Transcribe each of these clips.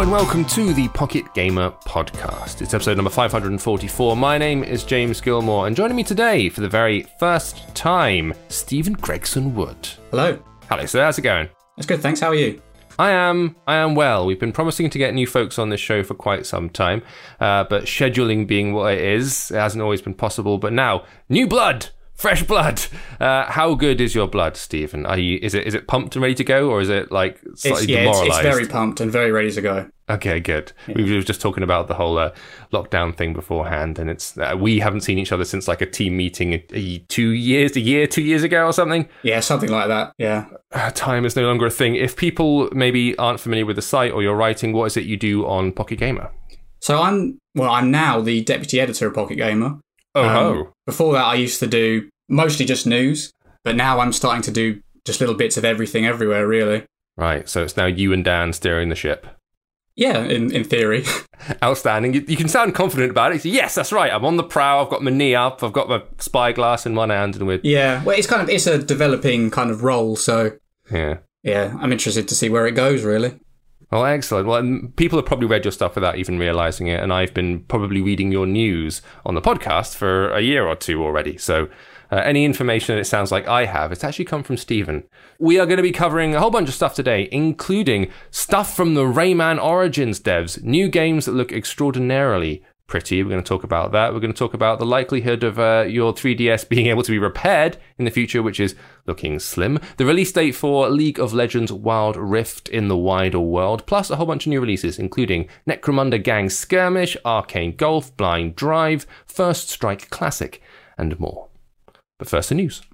and welcome to the Pocket Gamer Podcast. It's episode number 544. My name is James Gilmore, and joining me today for the very first time, Stephen Gregson Wood. Hello. Hello, sir. How's it going? It's good, thanks. How are you? I am well. We've been promising to get new folks on this show for quite some time, but scheduling being what it is, it hasn't always been possible. But now, new blood! Fresh blood. How good is your blood, Stephen? Is it pumped and ready to go, or is it like slightly demoralised? It's very pumped and very ready to go. Okay, good. Yeah. We were just talking about the whole lockdown thing beforehand, and it's we haven't seen each other since like a team meeting 2 years ago or something. Yeah, something like that. Yeah. Time is no longer a thing. If people maybe aren't familiar with the site or your writing, what is it you do on Pocket Gamer? So I'm now the deputy editor of Pocket Gamer. Before that, I used to do mostly just news, but now I'm starting to do just little bits of everything everywhere, really. Right, so it's now you and Dan steering the ship. Yeah, in theory. Outstanding. You can sound confident about it. Yes, that's right. I'm on the prow. I've got my knee up. I've got my spyglass in one hand, and Yeah, well, it's a developing kind of role, so yeah, I'm interested to see where it goes, really. Well, excellent. Well, people have probably read your stuff without even realising it, and I've been probably reading your news on the podcast for a year or two already. So any information that it sounds like I have, it's actually come from Stephen. We are going to be covering a whole bunch of stuff today, including stuff from the Rayman Origins devs, new games that look extraordinarily pretty. We're going to talk about that. We're going to talk about the likelihood of your 3DS being able to be repaired in the future, which is looking slim. The release date for League of Legends Wild Rift in the wider world, plus a whole bunch of new releases, including Necromunda Gang Skirmish, Arcane Golf, Blind Drive, First Strike Classic, and more. But first, the news.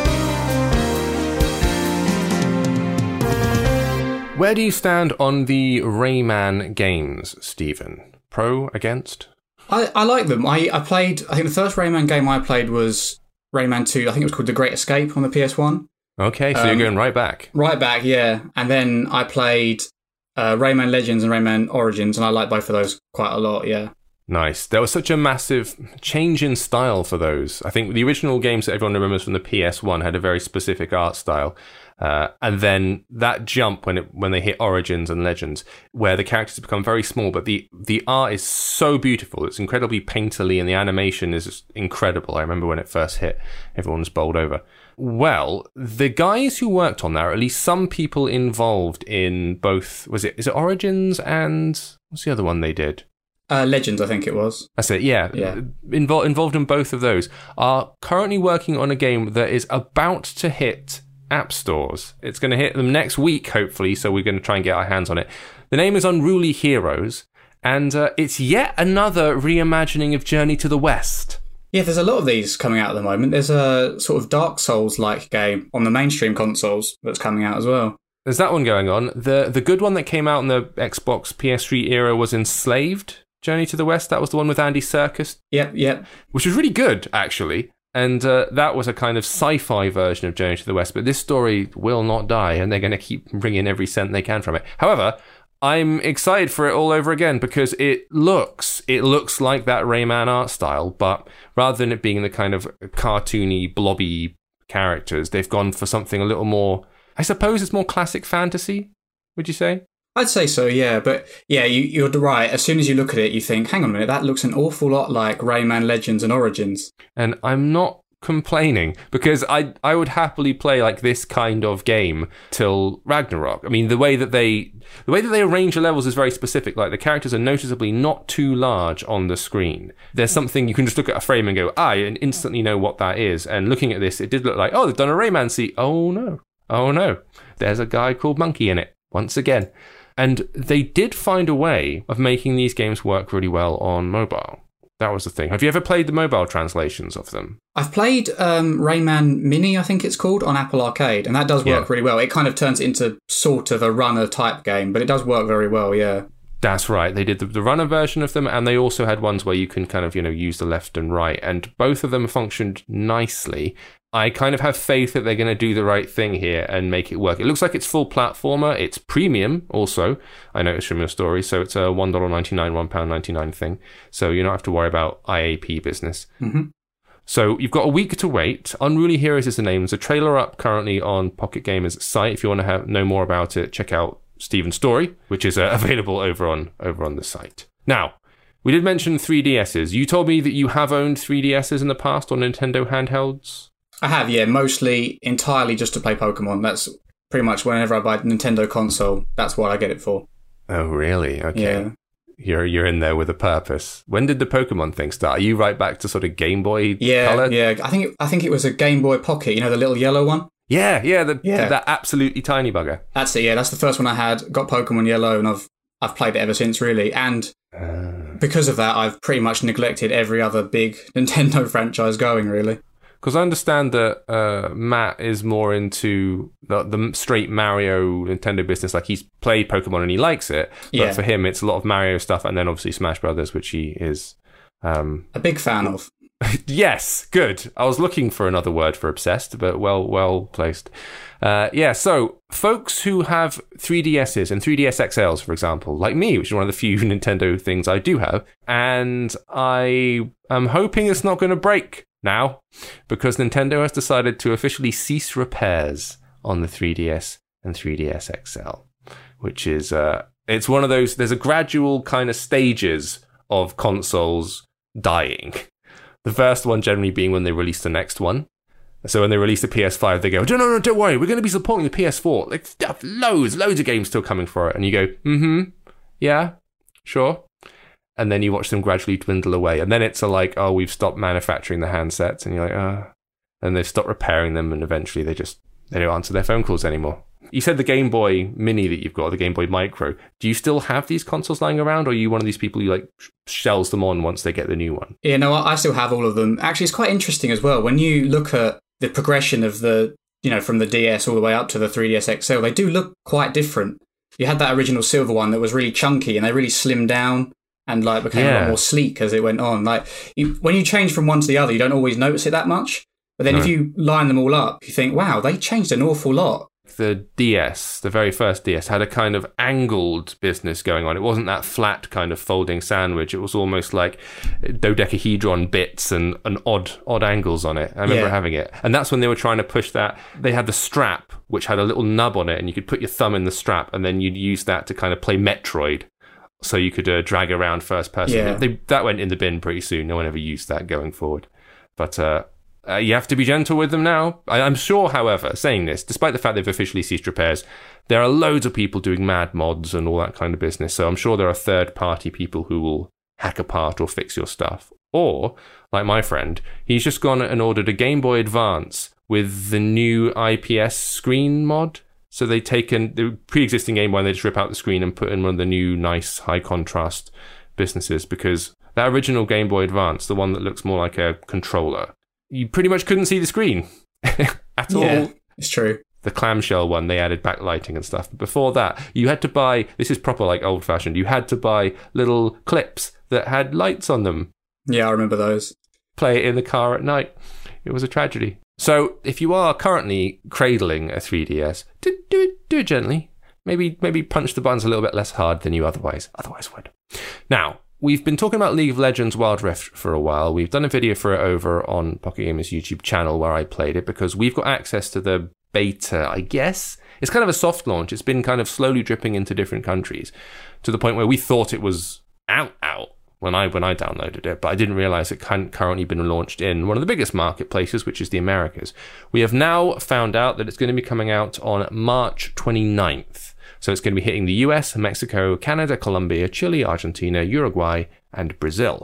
Where do you stand on the Rayman games, Stephen? Pro, against? I like them. I think the first Rayman game I played was Rayman 2. I think it was called The Great Escape on the PS1. Okay, so you're going right back. Right back, yeah. And then I played Rayman Legends and Rayman Origins, and I like both of those quite a lot, yeah. Nice. There was such a massive change in style for those. I think the original games that everyone remembers from the PS1 had a very specific art style. And then that jump when they hit Origins and Legends, where the characters become very small, but the art is so beautiful. It's incredibly painterly, and the animation is just incredible. I remember when it first hit, everyone was bowled over. Well, the guys who worked on that, or at least some people involved in both, is it Origins and what's the other one they did? Legends, I think it was. That's it, yeah. Involved in both of those, are currently working on a game that is about to hit app stores. It's going to hit them next week, hopefully, so we're going to try and get our hands on it. The name is Unruly Heroes, and it's yet another reimagining of Journey to the West. Yeah, there's a lot of these coming out at the moment. There's a sort of Dark Souls-like game on the mainstream consoles that's coming out as well. There's that one going on. The good one that came out in the Xbox PS3 era was Enslaved Journey to the West. That was the one with Andy Serkis. Yep. Which was really good, actually. And that was a kind of sci-fi version of Journey to the West. But this story will not die, and they're going to keep bringing every cent they can from it. However, I'm excited for it all over again because it looks like that Rayman art style, but rather than it being the kind of cartoony, blobby characters, they've gone for something a little more, I suppose it's more classic fantasy, would you say? I'd say so, yeah. But yeah, you're right. As soon as you look at it, you think, hang on a minute, that looks an awful lot like Rayman Legends and Origins. And I'm not complaining because I would happily play like this kind of game till Ragnarok. I mean, the way that they arrange the levels is very specific. Like the characters are noticeably not too large on the screen. There's something you can just look at a frame and go, and instantly know what that is. And looking at this, it did look like, they've done a Rayman seat. Oh no. There's a guy called Monkey in it once again. And they did find a way of making these games work really well on mobile. That was the thing. Have you ever played the mobile translations of them? I've played Rayman Mini, I think it's called, on Apple Arcade, and that does work really well. It kind of turns it into sort of a runner type game, but it does work very well, yeah. That's right. They did the runner version of them, and they also had ones where you can kind of, use the left and right, and both of them functioned nicely. I kind of have faith that they're going to do the right thing here and make it work. It looks like it's full platformer. It's premium also, I noticed from your story. So it's a $1.99, £1.99 thing. So you don't have to worry about IAP business. Mm-hmm. So you've got a week to wait. Unruly Heroes is the name. There's a trailer up currently on Pocket Gamer's site. If you want to know more about it, check out Stephen's story, which is available over on the site. Now, we did mention 3DSs. You told me that you have owned 3DSs in the past on Nintendo handhelds? I have, yeah, mostly entirely just to play Pokemon. That's pretty much whenever I buy a Nintendo console, that's what I get it for. Oh, really? Okay. Yeah. You're in there with a purpose. When did the Pokemon thing start? Are you right back to sort of Game Boy color? Yeah. I think it was a Game Boy Pocket, the little yellow one? Yeah, that absolutely tiny bugger. That's it, yeah. That's the first one I had. Got Pokemon Yellow, and I've played it ever since, really. And because of that, I've pretty much neglected every other big Nintendo franchise going, really. Because I understand that Matt is more into the straight Mario Nintendo business. Like, he's played Pokemon and he likes it. But for him, it's a lot of Mario stuff and then obviously Smash Brothers, which he is... a big fan of. Yes, good. I was looking for another word for obsessed, but well placed. So folks who have 3DSs and 3DS XLs, for example, like me, which is one of the few Nintendo things I do have, and I am hoping it's not going to break now, because Nintendo has decided to officially cease repairs on the 3DS and 3DS XL, which is, it's one of those, there's a gradual kind of stages of consoles dying. The first one generally being when they release the next one. So when they release the PS5, they go, no, don't worry, we're going to be supporting the PS4. Like, loads of games still coming for it. And you go, yeah, sure. And then you watch them gradually dwindle away. And then it's like, oh, we've stopped manufacturing the handsets. And you're like, and they've stopped repairing them. And eventually they don't answer their phone calls anymore. You said the Game Boy Mini that you've got, the Game Boy Micro. Do you still have these consoles lying around? Or are you one of these people who shells them on once they get the new one? Yeah, no, I still have all of them. Actually, it's quite interesting as well. When you look at the progression of the, from the DS all the way up to the 3DS XL, they do look quite different. You had that original silver one that was really chunky and they really slimmed down and became a lot more sleek as it went on. When you change from one to the other, you don't always notice it that much. But then if you line them all up, you think, wow, they changed an awful lot. The DS, the very first DS, had a kind of angled business going on. It wasn't that flat kind of folding sandwich. It was almost like dodecahedron bits and odd angles on it. I remember having it. And that's when they were trying to push that. They had the strap, which had a little nub on it, and you could put your thumb in the strap, and then you'd use that to kind of play Metroid. So you could drag around first person. Yeah. That went in the bin pretty soon. No one ever used that going forward. But you have to be gentle with them now. I'm sure, however, saying this, despite the fact they've officially ceased repairs, there are loads of people doing mad mods and all that kind of business. So I'm sure there are third-party people who will hack apart or fix your stuff. Or, like my friend, he's just gone and ordered a Game Boy Advance with the new IPS screen mod. So they've taken the pre-existing Game Boy and they just rip out the screen and put in one of the new nice high-contrast businesses, because that original Game Boy Advance, the one that looks more like a controller, you pretty much couldn't see the screen at all. Yeah, it's true. The clamshell one, they added backlighting and stuff. But before that, you had to buy, this is proper old-fashioned, you had to buy little clips that had lights on them. Yeah, I remember those. Play it in the car at night. It was a tragedy. So if you are currently cradling a 3DS, do it gently. Maybe punch the buttons a little bit less hard than you otherwise would. Now, we've been talking about League of Legends Wild Rift for a while. We've done a video for it over on Pocket Gamer's YouTube channel where I played it, because we've got access to the beta, I guess. It's kind of a soft launch. It's been kind of slowly dripping into different countries to the point where we thought it was out when I downloaded it, but I didn't realize it hadn't currently been launched in one of the biggest marketplaces, which is the Americas. We have now found out that it's going to be coming out on March 29th. So it's going to be hitting the US, Mexico, Canada, Colombia, Chile, Argentina, Uruguay, and Brazil.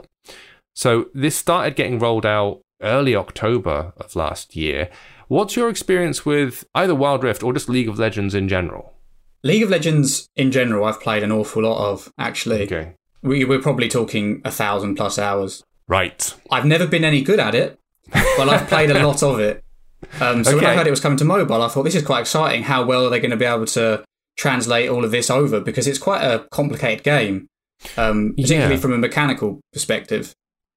So this started getting rolled out early October of last year. What's your experience with either Wild Rift or just League of Legends in general? League of Legends in general, I've played an awful lot of, actually. Okay. We're probably talking 1,000+ hours. Right. I've never been any good at it, but I've played a lot of it. When I heard it was coming to mobile, I thought, this is quite exciting. How well are they going to be able to translate all of this over? Because it's quite a complicated game, particularly from a mechanical perspective.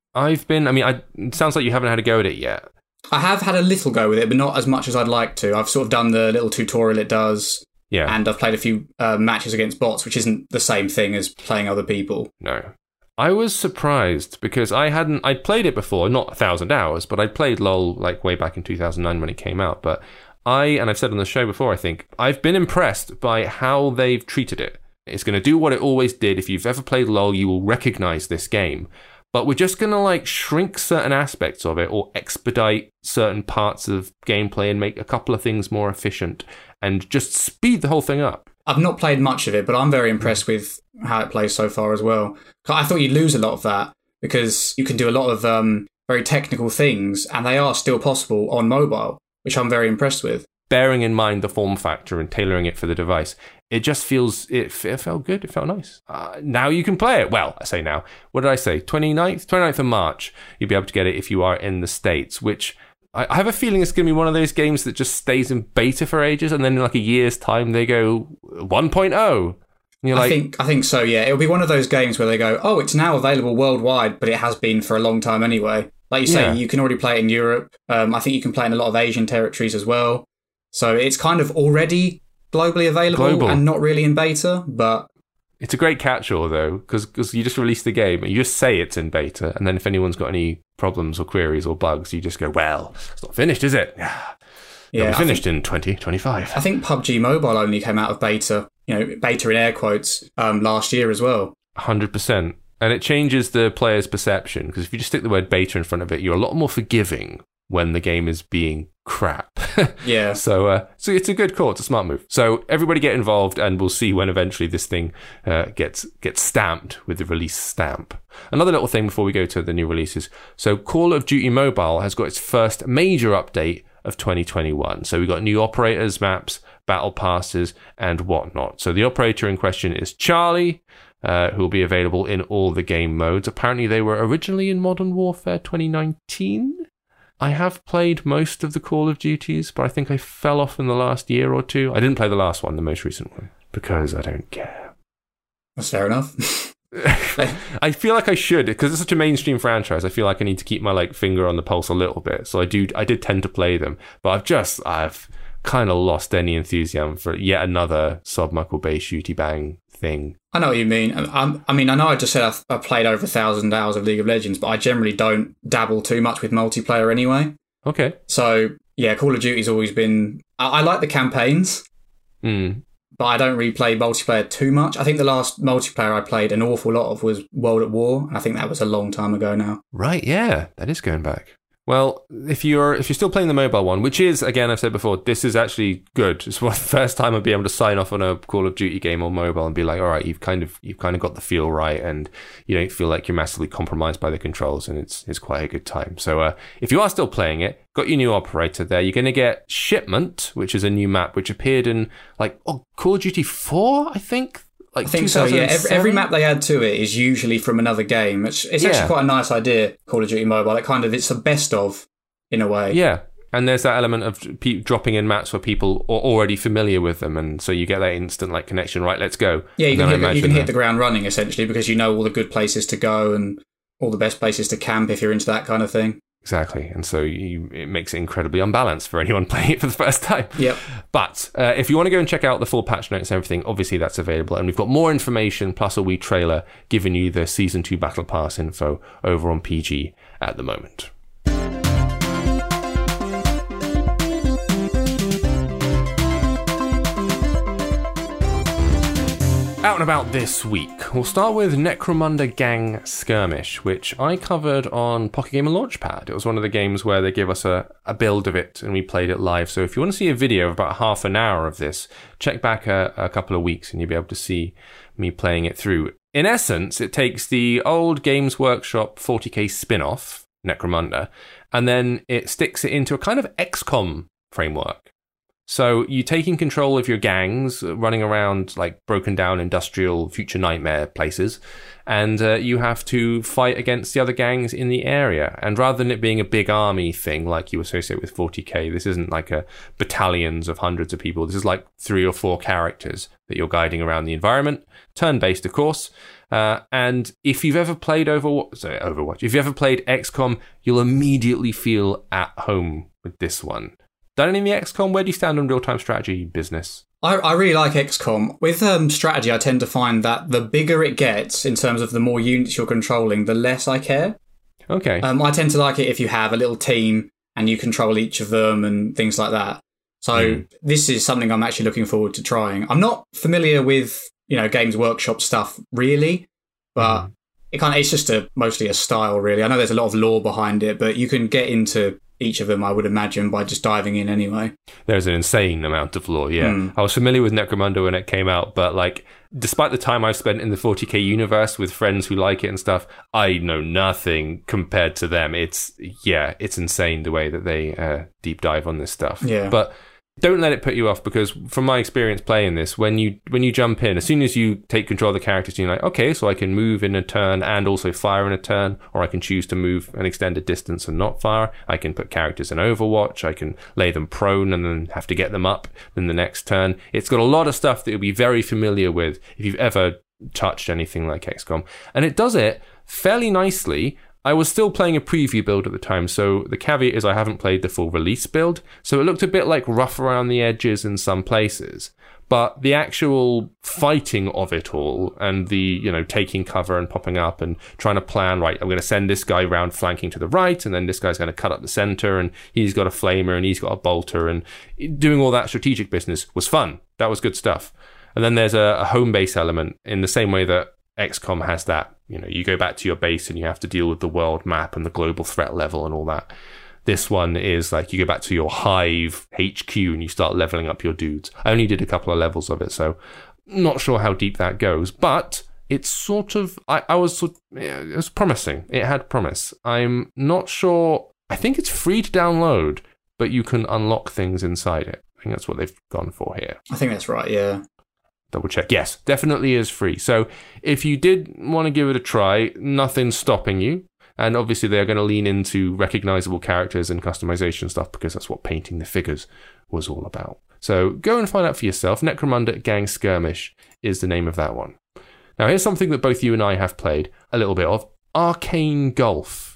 It sounds like you haven't had a go at it yet. I have had a little go with it, but not as much as I'd like to. I've sort of done the little tutorial it does. Yeah. And I've played a few matches against bots, which isn't the same thing as playing other people. No. I was surprised because I'd played it before, not 1,000 hours, but I played LoL way back in 2009 when it came out, but and I've said on the show before, I think, I've been impressed by how they've treated it. It's going to do what it always did. If you've ever played LoL, you will recognize this game. But we're just going to like shrink certain aspects of it or expedite certain parts of gameplay and make a couple of things more efficient and just speed the whole thing up. I've not played much of it, but I'm very impressed with how it plays so far as well. I thought you'd lose a lot of that because you can do a lot of very technical things and they are still possible on mobile, which I'm very impressed with. Bearing in mind the form factor and tailoring it for the device, it just feels, it felt good, it felt nice. Now you can play it. Well, I say now. What did I say? 29th of March, you'll be able to get it if you are in the States, which I have a feeling it's going to be one of those games that just stays in beta for ages, and then in like a year's time, they go 1.0. I think so, yeah. It'll be one of those games where they go, oh, it's now available worldwide, but it has been for a long time anyway. Like you say, you can already play it in Europe. I think you can play in a lot of Asian territories as well. So it's kind of already globally available and not really in beta, but... It's a great catch-all, though, because you just release the game and you just say it's in beta, and then if anyone's got any problems or queries or bugs, you just go, well, it's not finished, is it? It'll be finished in 2025. I think PUBG Mobile only came out of beta, beta in air quotes, last year as well. 100%. And it changes the player's perception, because if you just stick the word beta in front of it, you're a lot more forgiving when the game is being crap. Yeah. So it's a good call. It's a smart move. So everybody get involved, and we'll see when eventually this thing gets stamped with the release stamp. Another little thing before we go to the new releases. So Call of Duty Mobile has got its first major update of 2021. So we've got new operators, maps, battle passes, and whatnot. So the operator in question is Charlie, who will be available in all the game modes. Apparently they were originally in Modern Warfare 2019. I have played most of the Call of Duties, but I think I fell off in the last year or two. I didn't play the last one, the most recent one, because I don't care. That's fair enough. I feel like I should, because it's such a mainstream franchise. I feel like I need to keep my finger on the pulse a little bit. So I did tend to play them, but I've kind of lost any enthusiasm for yet another Sob Muckle Bay Shooty Bang thing. I know what you mean. I know I just said I've played over 1,000 hours of League of Legends, but I generally don't dabble too much with multiplayer anyway. Okay. So, yeah, Call of Duty's always been... I like the campaigns, but I don't really play multiplayer too much. I think the last multiplayer I played an awful lot of was World at War, and I think that was a long time ago now. Right, yeah, that is going back. Well, if you're still playing the mobile one, which is, again, I've said before, this is actually good. It's the first time I'll be able to sign off on a Call of Duty game on mobile and be like, all right, you've kind of got the feel right, and you don't feel like you're massively compromised by the controls, and it's quite a good time. So if you are still playing it, got your new operator there, you're going to get Shipment, which is a new map which appeared in Call of Duty 4, I think. I think so, yeah. Every map they add to it is usually from another game. It's actually quite a nice idea, Call of Duty Mobile. It's a best of, in a way. Yeah, and there's that element of dropping in maps where people are already familiar with them, and so you get that instant connection, right, let's go. Yeah, you can hit the ground running, essentially, because you know all the good places to go and all the best places to camp if you're into that kind of thing. Exactly, and so it makes it incredibly unbalanced for anyone playing it for the first time. Yep. But if you want to go and check out the full patch notes and everything, obviously that's available. And we've got more information, plus a wee trailer, giving you the Season 2 Battle Pass info over on PG at the moment. Out and about this week, we'll start with Necromunda Gang Skirmish, which I covered on Pocket Gamer Launchpad. It was one of the games where they give us a build of it and we played it live. So if you want to see a video of about half an hour of this, check back a couple of weeks and you'll be able to see me playing it through. In essence, it takes the old Games Workshop 40k spin-off, Necromunda, and then it sticks it into a kind of XCOM framework. So you're taking control of your gangs, running around broken down industrial future nightmare places, and you have to fight against the other gangs in the area. And rather than it being a big army thing like you associate with 40k, this isn't a battalions of hundreds of people. This is 3 or 4 characters that you're guiding around the environment, turn-based, of course. And if you've ever played Overwatch, if you've ever played XCOM, you'll immediately feel at home with this one. Done any of the XCOM? Where do you stand on real-time strategy business? I really like XCOM. With strategy, I tend to find that the bigger it gets, in terms of the more units you're controlling, the less I care. Okay. I tend to like it if you have a little team and you control each of them and things like that. So this is something I'm actually looking forward to trying. I'm not familiar with, Games Workshop stuff really, but it's just mostly a style really. I know there's a lot of lore behind it, but you can get into each of them, I would imagine, by just diving in anyway. There's an insane amount of lore, yeah. I was familiar with Necromunda when it came out, but despite the time I've spent in the 40k universe with friends who like it and stuff, I know nothing compared to them. It's insane the way that they deep dive on this stuff. Yeah. But don't let it put you off, because from my experience playing this, when you jump in, as soon as you take control of the characters, you're like, okay, so I can move in a turn and also fire in a turn, or I can choose to move an extended distance and not fire. I can put characters in Overwatch. I can lay them prone and then have to get them up in the next turn. It's got a lot of stuff that you'll be very familiar with if you've ever touched anything like XCOM. And it does it fairly nicely. I was still playing a preview build at the time, so the caveat is I haven't played the full release build, so it looked a bit rough around the edges in some places. But the actual fighting of it all, and the, taking cover and popping up and trying to plan, right, I'm going to send this guy round flanking to the right, and then this guy's going to cut up the center, and he's got a flamer, and he's got a bolter, and doing all that strategic business was fun. That was good stuff. And then there's a home base element in the same way that XCOM has that. You go back to your base and you have to deal with the world map and the global threat level and all that. This one is you go back to your Hive HQ and you start leveling up your dudes. I only did a couple of levels of it, so not sure how deep that goes, but it's sort of, it was promising. It had promise. I'm not sure. I think it's free to download, but you can unlock things inside it. I think that's what they've gone for here. I think that's right, yeah. Double check. Yes, definitely is free. So if you did want to give it a try, nothing's stopping you. And obviously they're going to lean into recognizable characters and customization stuff, because that's what painting the figures was all about. So go and find out for yourself. Necromunda Gang Skirmish is the name of that one. Now here's something that both you and I have played a little bit of. Arcane Golf.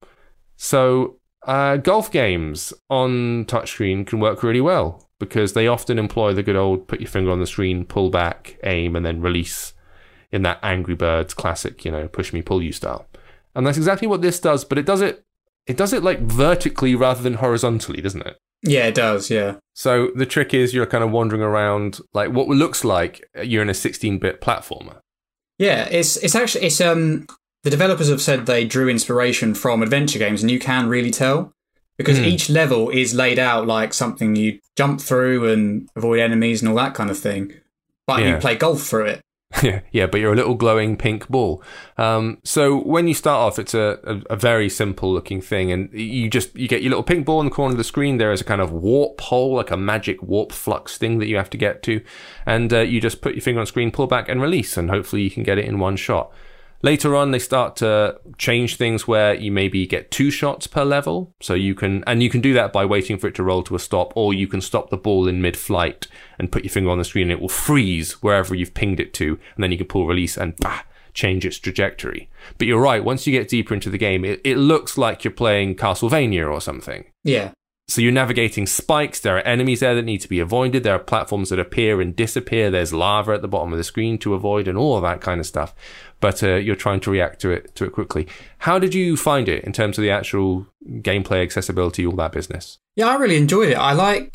So golf games on touchscreen can work really well, because they often employ the good old put your finger on the screen, pull back, aim, and then release in that Angry Birds classic, push me, pull you style. And that's exactly what this does, but it does it vertically rather than horizontally, doesn't it? Yeah, it does, yeah. So the trick is you're kind of wandering around what looks like you're in a 16-bit platformer. Yeah, it's the developers have said they drew inspiration from adventure games, and you can really tell. Because each level is laid out like something you jump through and avoid enemies and all that kind of thing. But you play golf through it. Yeah, but you're a little glowing pink ball. So when you start off, it's a very simple looking thing. And you get your little pink ball in the corner of the screen. There is a kind of warp hole, like a magic warp flux thing that you have to get to. And you just put your finger on the screen, pull back and release. And hopefully you can get it in one shot. Later on, they start to change things where you maybe get 2 shots per level. So you can do that by waiting for it to roll to a stop, or you can stop the ball in mid-flight and put your finger on the screen and it will freeze wherever you've pinged it to. And then you can pull release and change its trajectory. But you're right, once you get deeper into the game, it looks like you're playing Castlevania or something. Yeah. So you're navigating spikes, there are enemies there that need to be avoided, there are platforms that appear and disappear, there's lava at the bottom of the screen to avoid and all of that kind of stuff. But you're trying to react to it quickly. How did you find it in terms of the actual gameplay, accessibility, all that business? Yeah, I really enjoyed it.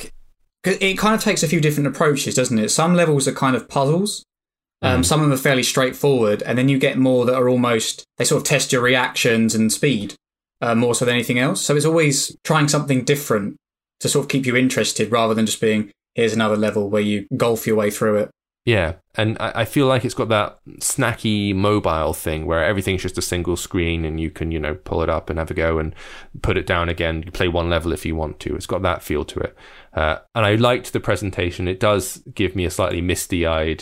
It kind of takes a few different approaches, doesn't it? Some levels are kind of puzzles. Some of them are fairly straightforward, and then you get more that are almost, they sort of test your reactions and speed. More so than anything else. So it's always trying something different to sort of keep you interested, rather than just being, here's another level where you golf your way through it. Yeah, and I feel like it's got that snacky mobile thing where everything's just a single screen and you can, pull it up and have a go and put it down again. You play one level if you want to. It's got that feel to it. And I liked the presentation. It does give me a slightly misty-eyed,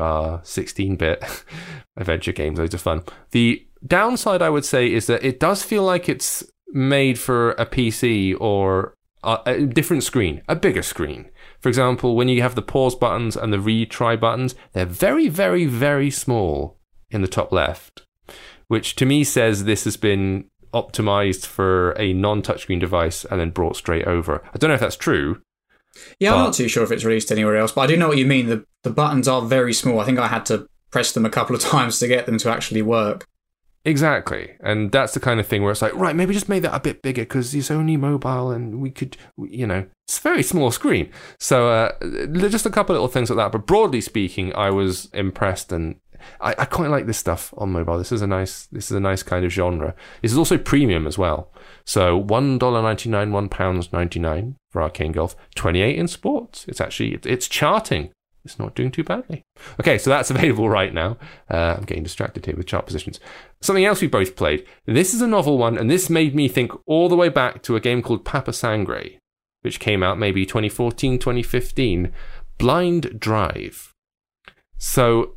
16-bit adventure games. Loads of fun. The downside, I would say, is that it does feel like it's made for a PC or a different screen, a bigger screen. For example, when you have the pause buttons and the retry buttons, they're very, very, very small in the top left, which to me says this has been optimized for a non-touchscreen device and then brought straight over. I don't know if that's true. Yeah, I'm not too sure if it's released anywhere else, but I do know what you mean. The buttons are very small. I think I had to press them a couple of times to get them to actually work. Exactly. And that's the kind of thing where it's like, right, maybe just make that a bit bigger because it's only mobile and we could, it's a very small screen. So just a couple of little things like that. But broadly speaking, I was impressed, and I quite like this stuff on mobile. This is a nice kind of genre. This is also premium as well. So $1.99, £1.99 for Arcane Golf, 28 in sports. It's charting. It's not doing too badly. Okay, so that's available right now. I'm getting distracted here with chart positions. Something else we both played. This is a novel one, and this made me think all the way back to a game called Papa Sangre, which came out maybe 2014, 2015. Blind Drive. So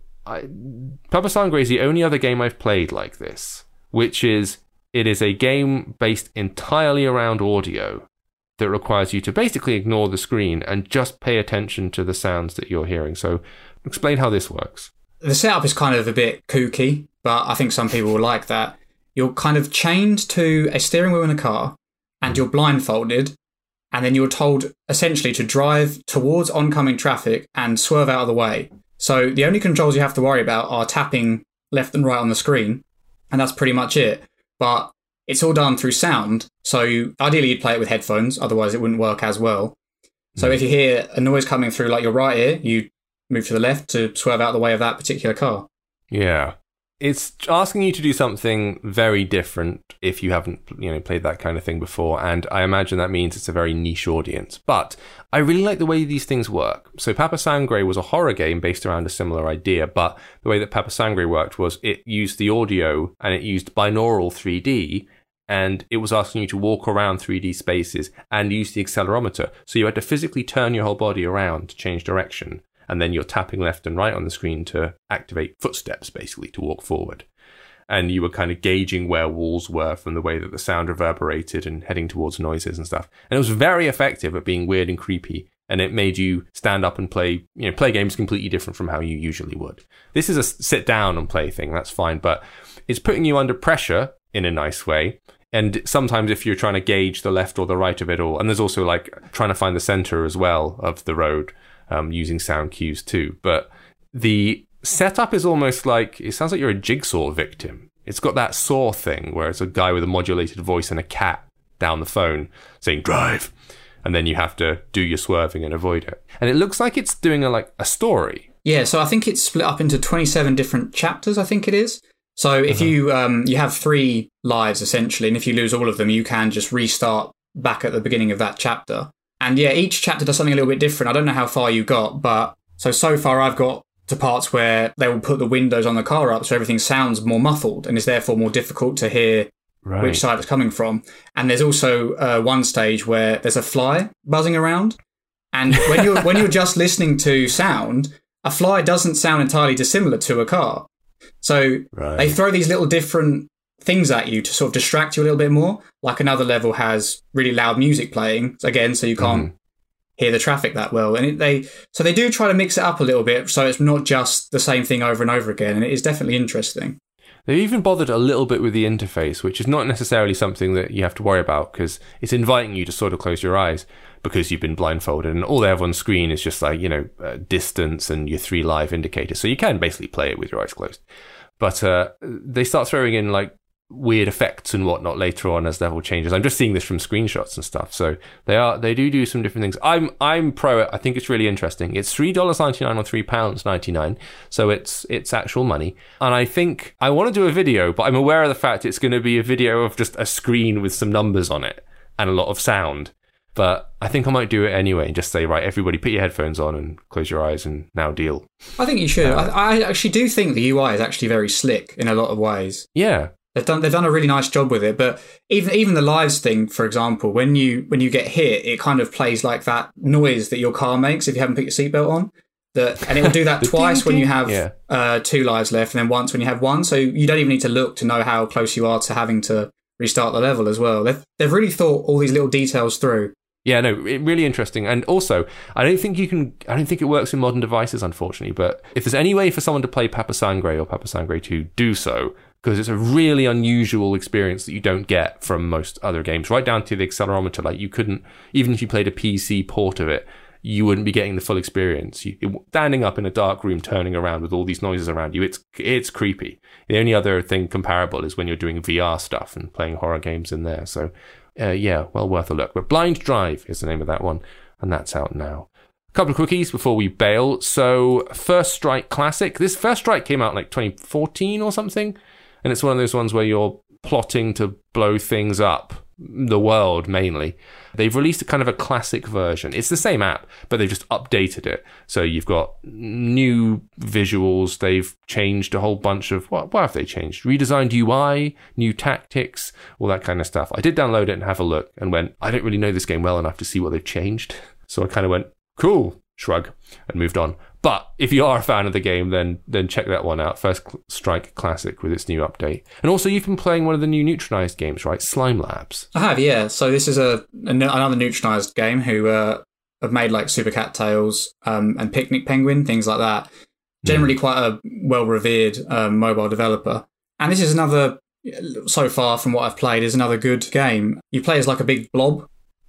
Papa Sangre is the only other game I've played like this, which is, it is a game based entirely around audio that requires you to basically ignore the screen and just pay attention to the sounds that you're hearing. So explain how this works. The setup is kind of a bit kooky, but I think some people will like that. You're kind of chained to a steering wheel in a car, and you're blindfolded, and then you're told essentially to drive towards oncoming traffic and swerve out of the way. So the only controls you have to worry about are tapping left and right on the screen, and that's pretty much it. But it's all done through sound, so ideally you'd play it with headphones, otherwise it wouldn't work as well. So if you hear a noise coming through like your right ear, you move to the left to swerve out of the way of that particular car. Yeah. It's asking you to do something very different if you haven't, played that kind of thing before, and I imagine that means it's a very niche audience. But I really like the way these things work. So Papa Sangre was a horror game based around a similar idea, but the way that Papa Sangre worked was it used the audio and it used binaural 3D, and it was asking you to walk around 3D spaces and use the accelerometer. So you had to physically turn your whole body around to change direction. And then you're tapping left and right on the screen to activate footsteps, basically, to walk forward. And you were kind of gauging where walls were from the way that the sound reverberated and heading towards noises and stuff. And it was very effective at being weird and creepy. And it made you stand up and play games completely different from how you usually would. This is a sit down and play thing, that's fine. But it's putting you under pressure in a nice way. And sometimes if you're trying to gauge the left or the right of it all, and there's also like trying to find the center as well of the road, using sound cues too. But the setup is almost like, it sounds like you're a Jigsaw victim. It's got that Saw thing where it's a guy with a modulated voice and a cat down the phone saying drive, and then you have to do your swerving and avoid it. And it looks like it's doing a story. Yeah, so I think it's split up into 27 different chapters, I think it is. So if you have 3 lives essentially, and if you lose all of them, you can just restart back at the beginning of that chapter. And yeah, each chapter does something a little bit different. I don't know how far you got, but so far I've got to parts where they will put the windows on the car up so everything sounds more muffled and is therefore more difficult to hear which side it's coming from. And there's also one stage where there's a fly buzzing around. And when you're just listening to sound, a fly doesn't sound entirely dissimilar to a car. So they throw these little different things at you to sort of distract you a little bit more. Like another level has really loud music playing, again, so you can't hear the traffic that well. And they do try to mix it up a little bit, so it's not just the same thing over and over again. And it is definitely interesting. They've even bothered a little bit with the interface, which is not necessarily something that you have to worry about because it's inviting you to sort of close your eyes because you've been blindfolded, and all they have on screen is just like, distance and your 3 live indicators. So you can basically play it with your eyes closed. But they start throwing in like weird effects and whatnot later on as level changes. I'm just seeing this from screenshots and stuff. So they do some different things. I'm pro it. I think it's really interesting. It's $3.99 or £3.99. So it's actual money. And I think I want to do a video, but I'm aware of the fact it's going to be a video of just a screen with some numbers on it and a lot of sound. But I think I might do it anyway and just say, right, everybody put your headphones on and close your eyes and now deal. I think you should. I actually do think the UI is actually very slick in a lot of ways. Yeah. They've done a really nice job with it, but even the lives thing, for example, when you get hit, it kind of plays like that noise that your car makes if you haven't put your seatbelt on. And it will do that twice when you have 2 lives left, and then once when you have 1. So you don't even need to look to know how close you are to having to restart the level as well. They've really thought all these little details through. Yeah, no, really interesting. And also, I don't think it works in modern devices, unfortunately, but if there's any way for someone to play Papa Sangre or Papa Sangre 2, do so, because it's a really unusual experience that you don't get from most other games, right down to the accelerometer. Like, you couldn't, even if you played a PC port of it, you wouldn't be getting the full experience. Standing up in a dark room, turning around with all these noises around you, it's creepy. The only other thing comparable is when you're doing VR stuff and playing horror games in there. So, well worth a look. But Blind Drive is the name of that one, and that's out now. A couple of quickies before we bail. So, First Strike Classic. This First Strike came out like 2014 or something, and it's one of those ones where you're plotting to blow things up, the world mainly. They've released a kind of a classic version. It's the same app, but they've just updated it. So you've got new visuals. They've changed a whole bunch of, what have they changed? Redesigned UI, new tactics, all that kind of stuff. I did download it and have a look and went, I don't really know this game well enough to see what they've changed. So I kind of went, cool, shrug, and moved on. But if you are a fan of the game, then check that one out. First Strike Classic with its new update. And also, you've been playing one of the new Neutronized games, right? Slime Labs. I have, yeah. So this is another Neutronized game who have made like Super Cat Tales and Picnic Penguin, things like that. Generally quite a well-revered mobile developer. And this is another, so far from what I've played, is another good game. You play as like a big blob,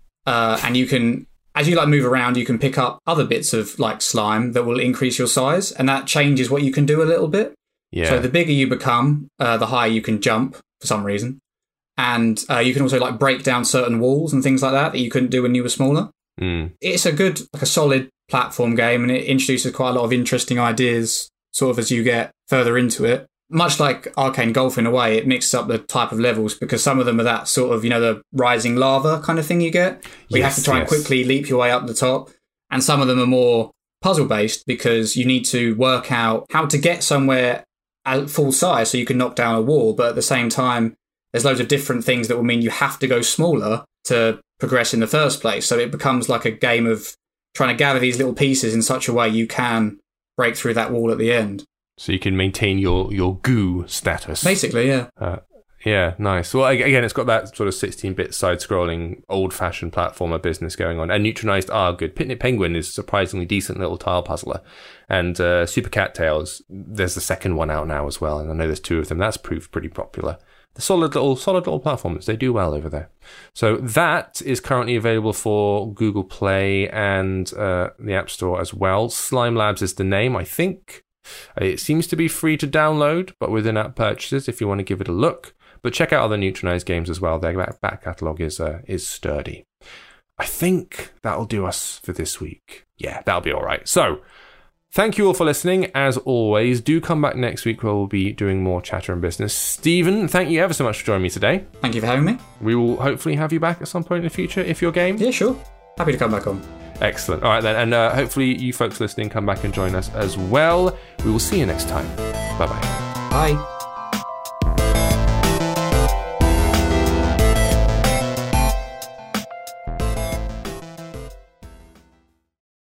and you can... As you like move around, you can pick up other bits of like slime that will increase your size, and that changes what you can do a little bit. Yeah. So the bigger you become, the higher you can jump for some reason, and you can also like break down certain walls and things like that you couldn't do when you were smaller. It's a good, like a solid platform game, and it introduces quite a lot of interesting ideas sort of as you get further into it. Much like Arcane Golf in a way, it mixes up the type of levels because some of them are that sort of, the rising lava kind of thing you get, where you have to try and quickly leap your way up the top. And some of them are more puzzle-based because you need to work out how to get somewhere at full size so you can knock down a wall. But at the same time, there's loads of different things that will mean you have to go smaller to progress in the first place. So it becomes like a game of trying to gather these little pieces in such a way you can break through that wall at the end. So you can maintain your goo status. Basically, yeah. Yeah, nice. Well, again, it's got that sort of 16-bit side-scrolling, old-fashioned platformer business going on. And Neutronized are good. Picnic Penguin is a surprisingly decent little tile puzzler. And Super Cat Tales, there's the second one out now as well. And I know there's two of them. That's proved pretty popular. The solid little platformers. They do well over there. So that is currently available for Google Play and the App Store as well. Slime Labs is the name, I think. It seems to be free to download, but with in-app purchases if you want to give it a look. But check out other Neutronized games as well. Their back catalogue is sturdy. I think that'll do us for this week. Yeah, that'll be all right. So, thank you all for listening. As always, do come back next week where we'll be doing more chatter and business. Stephen, thank you ever so much for joining me today. Thank you for having me. We will hopefully have you back at some point in the future if you're game. Yeah, sure. Happy to come back on. Excellent. All right then, and hopefully you folks listening come back and join us as well. We will see you next time. Bye-bye. Bye.